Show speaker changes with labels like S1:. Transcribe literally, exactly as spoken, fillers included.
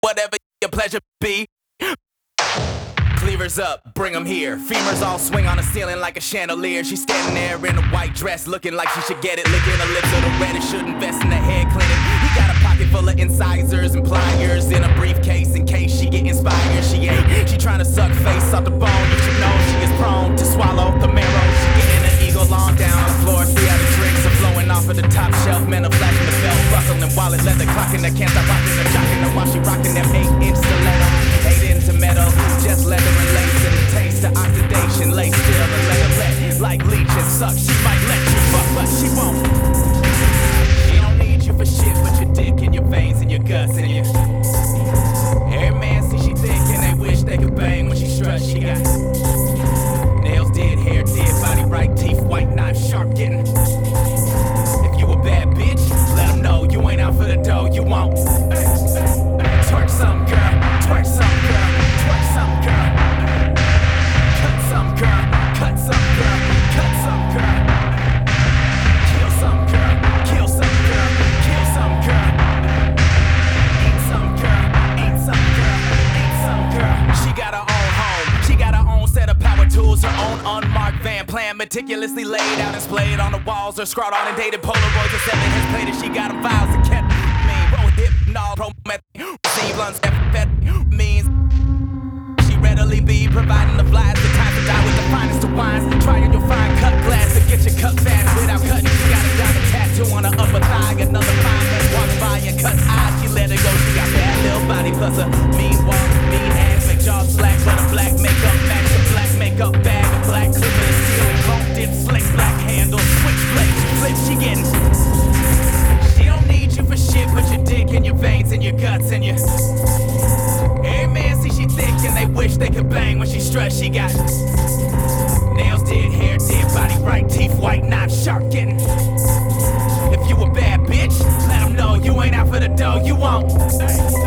S1: whatever your pleasure be. Cleavers up, bring them here. Femurs all swing on the ceiling like a chandelier. She's standing there in a white dress, looking like she should get it. Licking her lips of the reddish, should invest in the head clinic. He got a pocket full of incisors and pliers in a briefcase in case she get inspired. She ain't, she trying to suck face off the bone. You should know she is prone to swallow the marrow. She getting an eagle long down on the floor. Three other drinks are flowing off of the top shelf. Men are flashing the belt, buckling wallet, leather clocking. They can't stop rocking her, jocking her while she rocking them eight inch stilettos. Eight into metal, just leather and lace and the taste of oxidation. Lace still and let her let like leech and suck. She might let you fuck, but she won't. She don't need you for shit, but your dick and your veins and your guts and your. Every man see she thick and they wish they could bang when she struts. She got nails dead, hair dead, body right, teeth white, knife sharp getting. If you a bad bitch, let them know you ain't out for the dough. You won't. Twerk some girl, twerk some girl, twerk some girl. Cut some girl, cut some girl, cut some girl. Kill some girl, kill some girl, kill some girl. Eat some girl, eat some girl, eat some girl. She got her own home, she got her own set of power tools, her own unmarked van plan, meticulously laid out and splayed on the walls. Her scrawled on and dated Polaroids and seven his plated. She got them files and kept me. Roll hypnol, promet, receive blunts, F means. She readily be providing the flies. The time to die with the finest of wines. Trying your fine cut glass to get your cut fast without cutting. She got a diamond tattoo on her upper thigh. Another fine that walks by and cuts eyes. She let her go. She got bad little body plus a mean walk, mean ass. Make jaws slack, let her black makeup match the black makeup bag. A black clip in the ceiling, chromed in slick black handle. Switch blades, she flips, she getting. She don't need you for shit, but your dick and your veins and your guts and your. Every man see she thick and they wish they could bang when she struts. She got nails dead, hair dead, body right, teeth white, knife sharp getting. If you a bad bitch, let them know you ain't out for the dough. You won't.